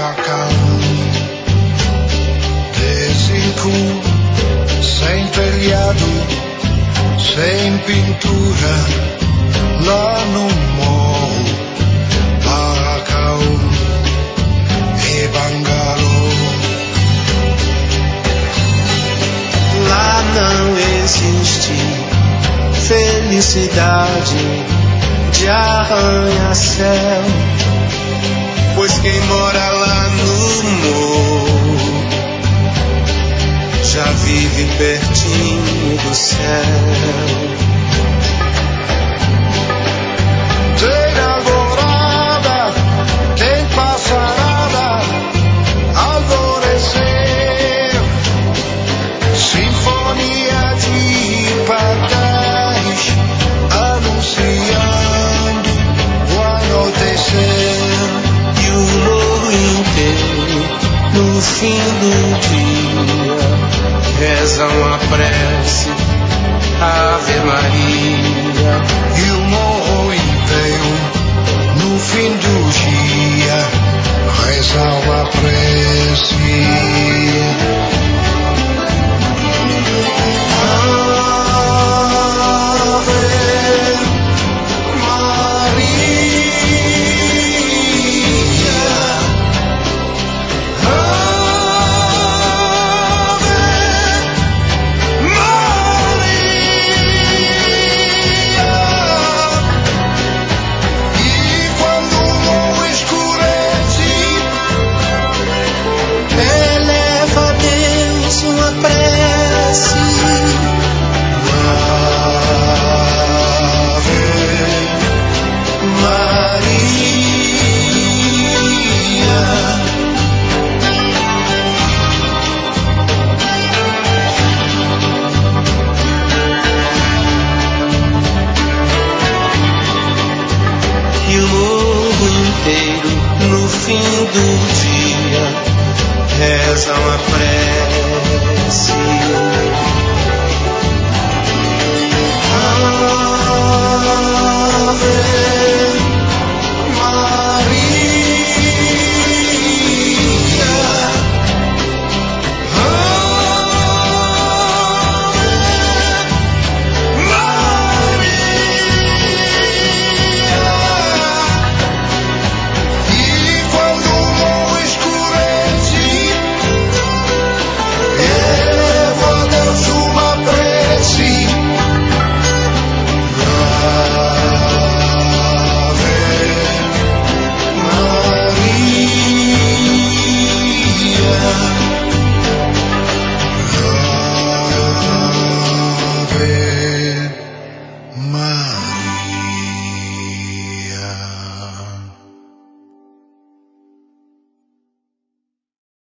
calmo, desincu, sem telhado, sem pintura, lá no morro, Paracau e Bangalô. Lá não existe felicidade de arranha-céu, pois quem mora lá no morro já vive pertinho do céu. Tem alvorada, tem passarada, alvorecer, sinfonia de pardais, anunciando o anoitecer. E o morro inteiro, no fim do dia, reza uma prece, Ave Maria. E o morro inteiro, no fim do dia, reza uma prece. No fim do dia, reza uma